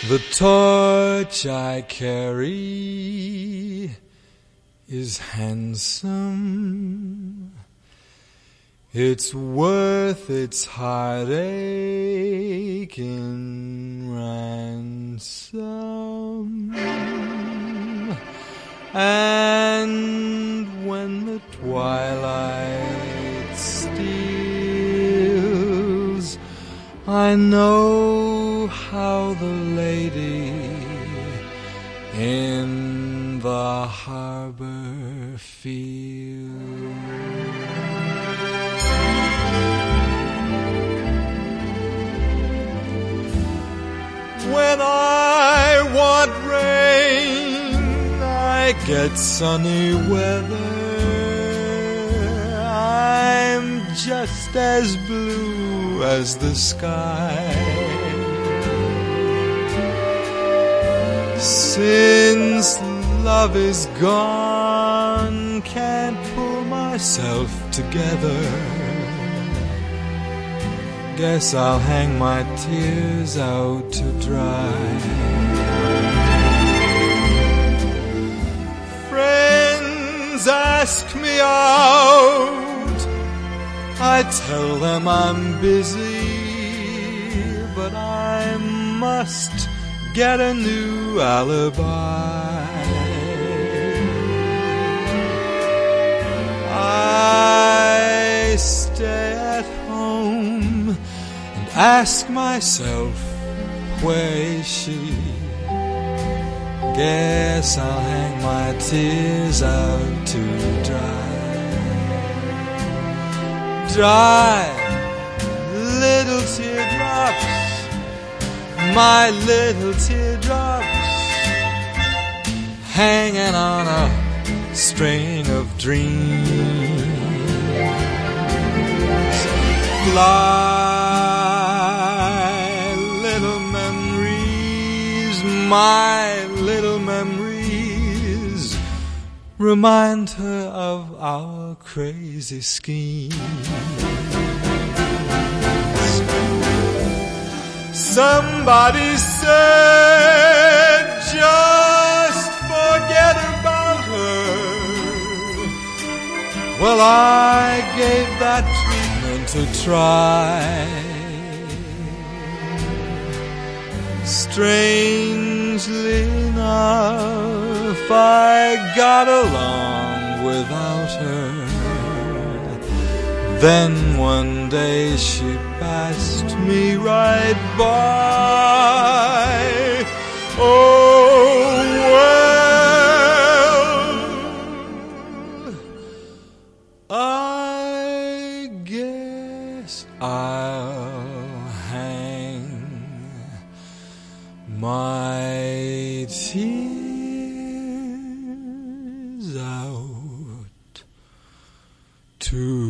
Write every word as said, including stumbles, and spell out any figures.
The torch I carry is handsome. It's worth its heartache in ransom. And when the twilight steals, I know how the lady in the harbor feels. When I want rain, I get sunny weather. I'm just as blue as the sky. Since love is gone, can't pull myself together. Guess I'll hang my tears out to dry. Friends ask me out, I tell them I'm busy, but I must get a new alibi. I stay at home and ask myself, where is she? Guess I'll hang my tears out to dry. Dry little teardrops, my little teardrops, hanging on a string of dreams. Fly, little memories, my little memories, remind her of our crazy schemes. Somebody said, just forget about her. Well, I gave that treatment a try. Strangely enough, I got along without her. Then one day she passed me right by. Oh, well, I guess I'll hang my tears out to